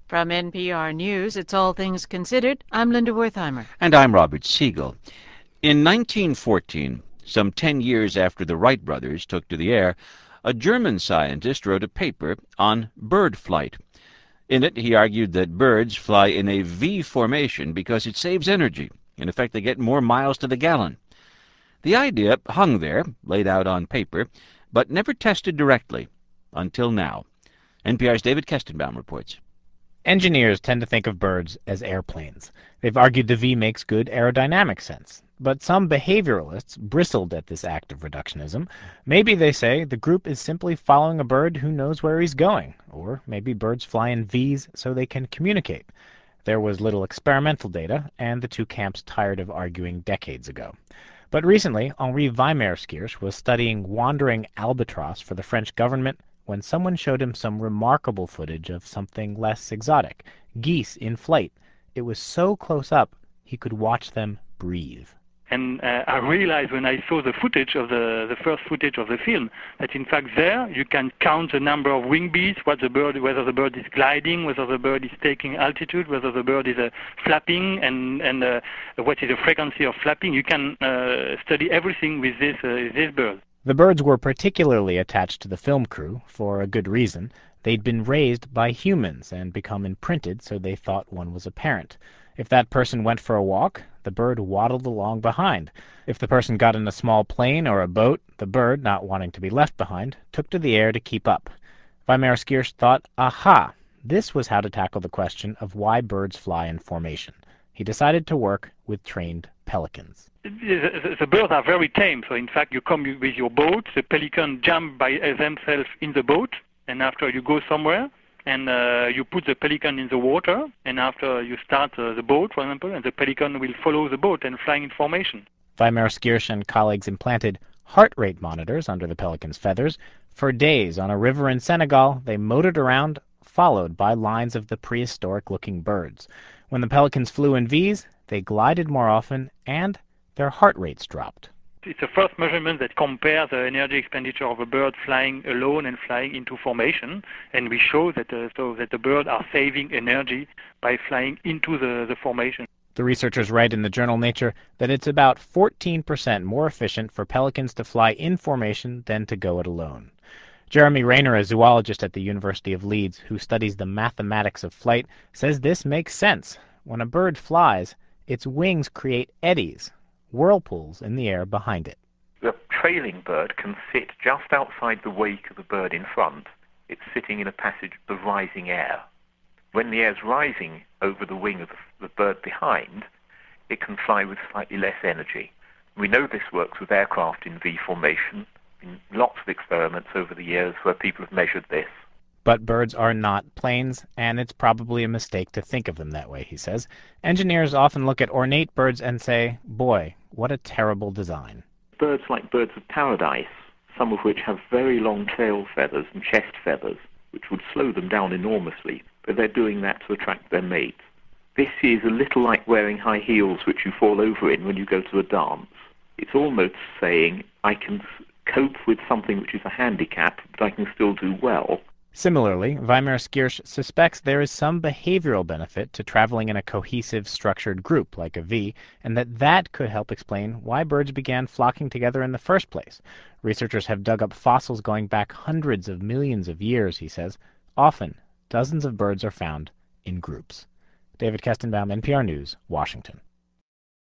From NPR News, it's All Things Considered. I'm Linda Wertheimer. And I'm Robert Siegel. In 1914, some 10 years after the Wright brothers took to the air, a German scientist wrote a paper on bird flight. In it, he argued that birds fly in a V formation because it saves energy. In effect, they get more miles to the gallon. The idea hung there, laid out on paper, but never tested directly, until now. NPR's David Kestenbaum reports. Engineers tend to think of birds as airplanes. They've argued the V makes good aerodynamic sense. But some behavioralists bristled at this act of reductionism. Maybe, they say, the group is simply following a bird who knows where he's going. Or maybe birds fly in Vs so they can communicate. There was little experimental data, and the two camps tired of arguing decades ago. But recently, Henri Weimerskirch was studying wandering albatross for the French government when someone showed him some remarkable footage of something less exotic, geese in flight. It was so close up, he could watch them breathe. And I realized when I saw the footage of the first footage of the film that in fact there you can count the number of wing beats, whether the bird is gliding, whether the bird is taking altitude, whether the bird is flapping, and what is the frequency of flapping. You can study everything with this bird. The birds were particularly attached to the film crew for a good reason. They'd been raised by humans and become imprinted so they thought one was a parent. If that person went for a walk, the bird waddled along behind. If the person got in a small plane or a boat, the bird, not wanting to be left behind, took to the air to keep up. Weimerskirch thought, aha, this was how to tackle the question of why birds fly in formation. He decided to work with trained pelicans. The birds are very tame, so in fact you come with your boat, the pelican jump by themselves in the boat, and after you go somewhere, and you put the pelican in the water, and after you start the boat, for example, and the pelican will follow the boat and fly in formation. Weimerskirch and colleagues implanted heart rate monitors under the pelican's feathers. For days on a river in Senegal, they motored around, followed by lines of the prehistoric-looking birds. When the pelicans flew in Vs, they glided more often, and their heart rates dropped. It's the first measurement that compares the energy expenditure of a bird flying alone and flying into formation, and we show that the birds are saving energy by flying into the formation. The researchers write in the journal Nature that it's about 14% more efficient for pelicans to fly in formation than to go it alone. Jeremy Rayner, a zoologist at the University of Leeds who studies the mathematics of flight, says this makes sense. When a bird flies, its wings create eddies, whirlpools in the air behind it. The trailing bird can sit just outside the wake of the bird in front. It's sitting in a passage of the rising air. When the air's rising over the wing of the bird behind, it can fly with slightly less energy. We know this works with aircraft in V formation, in lots of experiments over the years where people have measured this. But birds are not planes, and it's probably a mistake to think of them that way, he says. Engineers often look at ornate birds and say, boy, what a terrible design. Birds like birds of paradise, some of which have very long tail feathers and chest feathers, which would slow them down enormously, but they're doing that to attract their mate. This is a little like wearing high heels which you fall over in when you go to a dance. It's almost saying, I can cope with something which is a handicap, but I can still do well. Similarly, Weimerskirch suspects there is some behavioral benefit to traveling in a cohesive, structured group like a V, and that could help explain why birds began flocking together in the first place. Researchers have dug up fossils going back hundreds of millions of years, he says. Often, dozens of birds are found in groups. David Kestenbaum, NPR News, Washington.